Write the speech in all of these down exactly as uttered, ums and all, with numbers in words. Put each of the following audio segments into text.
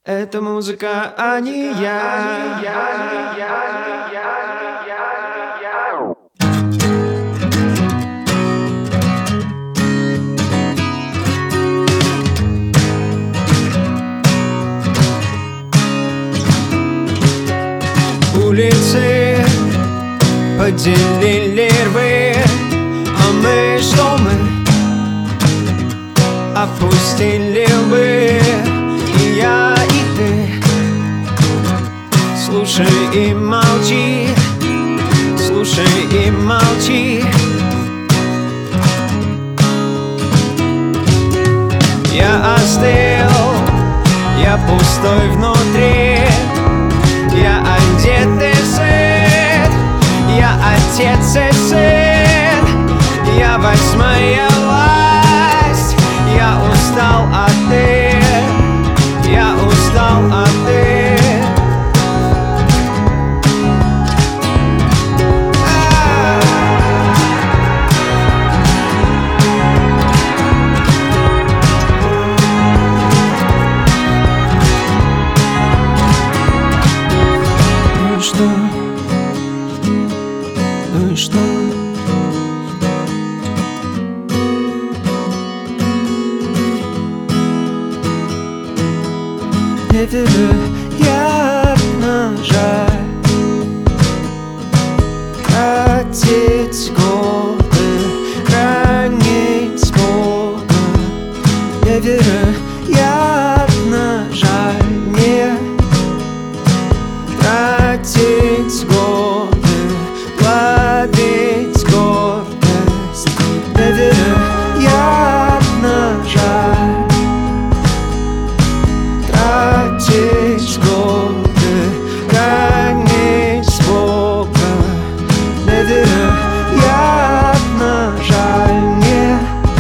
Это музыка, а не я. Улицы поделили рвы, а мы что мы опустили лбы. И я, и ты, слушай и молчи, слушай и молчи. Я остыл, я пустой внутри, я одетый сын, я отец и сын, я восьмая власть. Я устал, а ты, я устал, а ты. Ну и что? Ну и что? Невероятно жаль тратить годы, хранить Бога. Невероятно жаль мне тратить годы, ловить гордость. Невероятно жаль тратить годы, хранить Бога. Невероятно жаль мне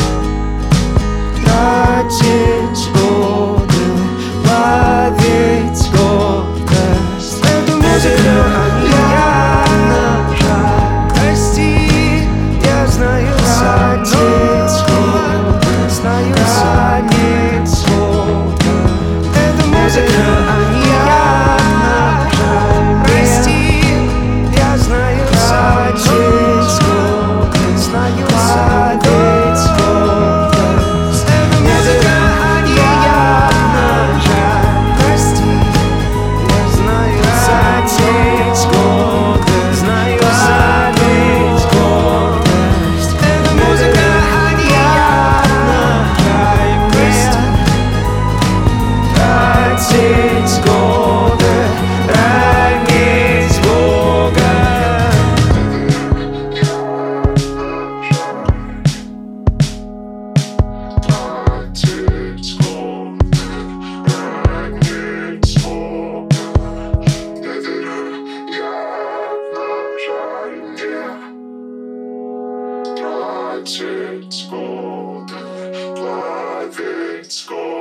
тратить годы, ловить гордость. Это невероятно жаль. Прости, я знаю, тратить годы, знаю, хранить Бога. Это невероятно жаль. Прости, я знаю, тратить годы, знаю, ловить гордость. Это невероятно жаль. Прости, я знаю, тратить годы, знаю, ловить гордость. Это невероятно жаль. Прости, тратить годы, ранить Бога. Тратить годы, ранить Бога. Невероятно жаль мне тратить годы, ловить годы.